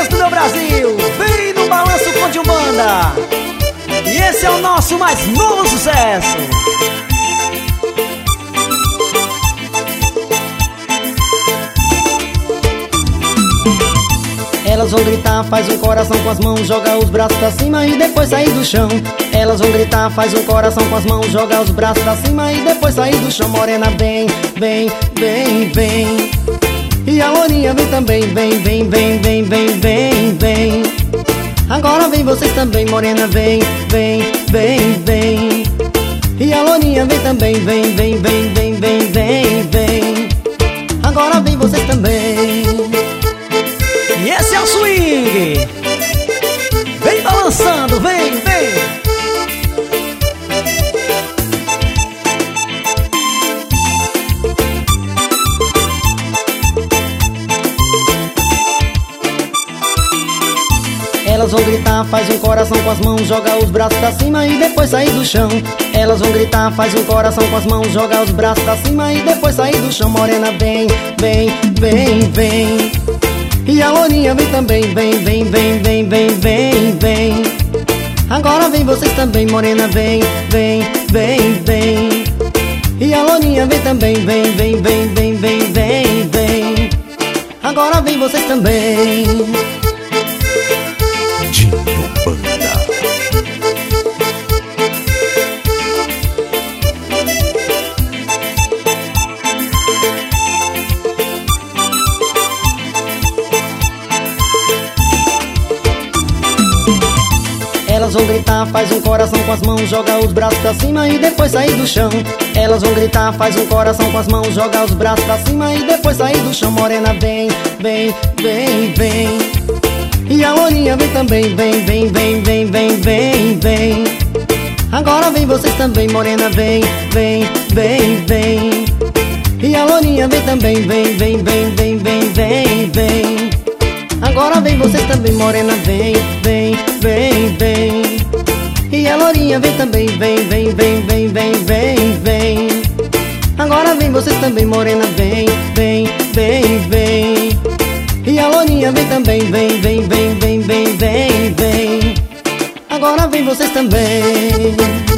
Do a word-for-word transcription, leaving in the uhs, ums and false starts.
Lourinhas do meu Brasil, vem no balanço com de Umbanda. E esse é o nosso mais novo sucesso. Elas vão gritar, faz um coração com as mãos, joga os braços pra cima e depois sair do chão. Elas vão gritar, faz um coração com as mãos, joga os braços pra cima e depois sair do chão. Morena vem, vem, vem, vem. E a lourinha vem também, vem, vem, vem, vem, vem, vem, vem. Agora vem vocês também, morena vem, vem, vem, vem. E a lourinha vem também, vem, vem, vem, vem, vem, vem, vem. Agora vem vocês também. E esse é o swing. Vem balançando, vem, vem. Elas vão gritar, faz um coração com as mãos, joga os braços pra cima e depois sair do chão. Elas vão gritar, faz um coração com as mãos, joga os braços pra cima e depois sair do chão. Morena vem, vem, vem, vem. E a lourinha vem também, vem, vem, vem, vem, vem, vem, vem. Agora vem vocês também, morena vem, vem, vem, vem. E a lourinha vem também, vem, vem, vem, vem, vem, vem, vem. Agora vem vocês também. de Umbanda. Elas vão gritar, faz um coração com as mãos, joga os braços pra cima e depois sair do chão. Elas vão gritar, faz um coração com as mãos, joga os braços pra cima e depois sair do chão. Morena vem, vem, vem, vem. E a lourinha vem também, vem, vem, vem, vem, vem, vem, vem. Agora vem vocês também, morena vem, vem, vem, vem. E a lourinha vem também, vem, vem, vem, vem, vem, vem, vem. Agora vem vocês também, morena vem, vem, vem, vem. E a lourinha vem também, vem, vem, vem, vem, vem, vem, vem. Agora vem vocês também, morena vem, vem, vem, vem. E a lourinha vem também, vem, vem, vem, vem, vem, vem, vem. Agora vem vocês também.